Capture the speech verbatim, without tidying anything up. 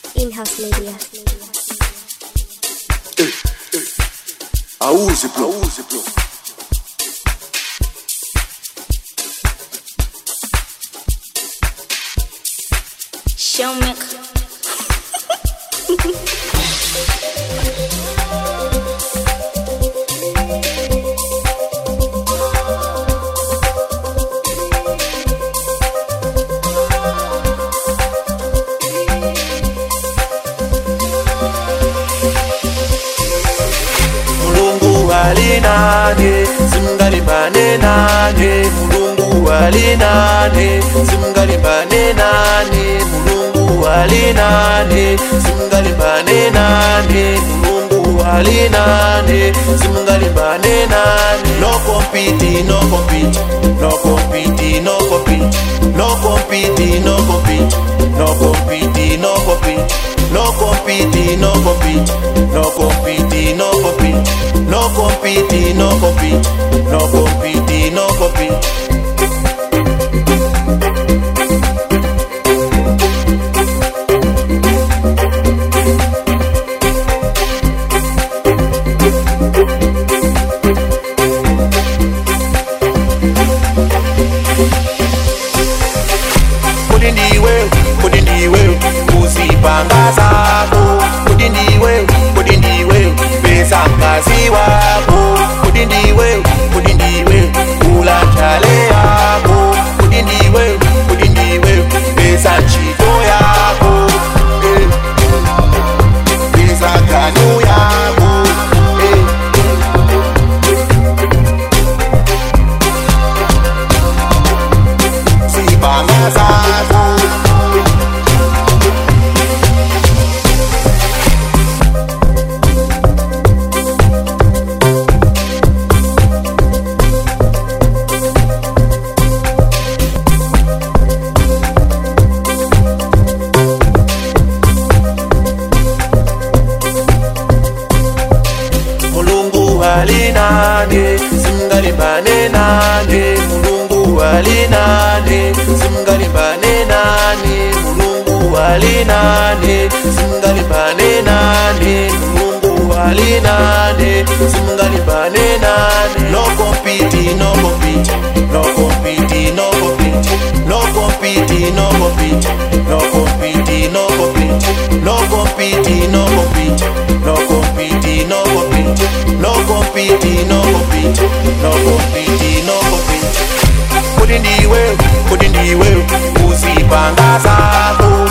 In-house media. Eh, eh. Auzi bro, auzi bro. Show me. Mulungu alinane, simngalimbane nane. Mulungu alinane, simngalimbane nane. Mulungu alinane, simngalimbane nane. Mulungu alinane, simngalimbane nane. No compete, no compete, no compete, no compete, no compete, no compete, no compete, no compete, no compete, no compete, no compete, no compete, no compete, no compete, no compete, no compete. Kudindiwe, kudindiwe, uzipanga zako. Kudindiwe, kudindiwe, pesa mkazi wako. Kudindiwe, kudindiwe, kula chale yako. Kudindiwe, kudindiwe, pesa chiko yako. Eh. Pesa kanu yako. Eh. Sipanga zako. Mulungu alinane, simngalimbane nane. Mulungu alinane, simngalimbane nane. Mulungu alinane, simngalimbane nane. Mulungu alinane, simngalimbane nane. No compete, no compete, no compete, no compete, no compete, no compete, no compete, no compete, no compete, no compete, no compete, no compete, no compete, no compete, no compete, no compete. Kudindiwe, kudindiwe, uzipanga zako.